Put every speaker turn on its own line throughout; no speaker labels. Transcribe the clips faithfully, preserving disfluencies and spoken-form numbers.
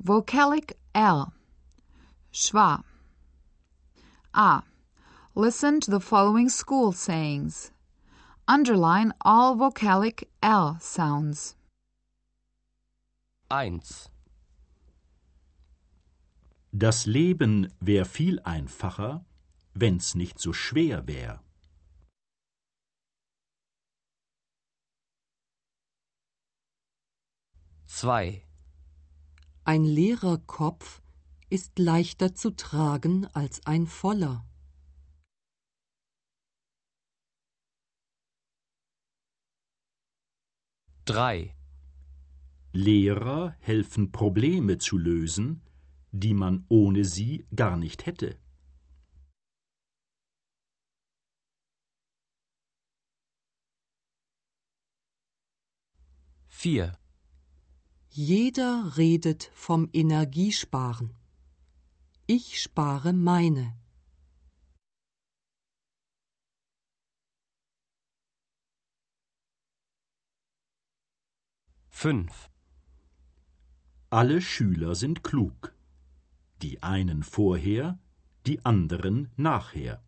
Vocalic L. Schwa. A. Listen to the following school sayings. Underline all vocalic L sounds.
eins.
Das Leben wär viel einfacher, wenn's nicht so schwer wär.
zwei.
Ein leerer Kopf ist leichter zu tragen als ein voller.
drei.
Lehrer helfen Probleme zu lösen, die man ohne sie gar nicht hätte.
vier.
Jeder redet vom Energiesparen. Ich spare meine.
fünf.
Alle Schüler sind klug. Die einen vorher, die anderen nachher.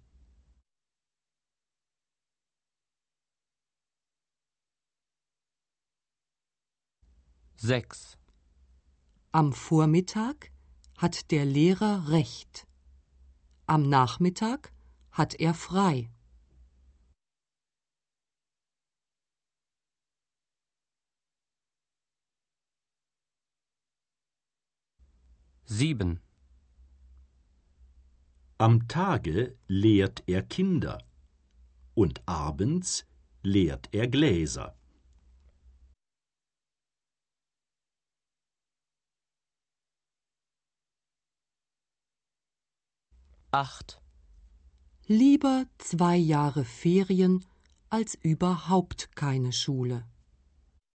sechs.
Am Vormittag hat der Lehrer recht. Am Nachmittag hat er frei.
sieben.
Am Tage lehrt er Kinder und abends leert er Gläser.
acht.
Lieber zwei Jahre Ferien als überhaupt keine Schule.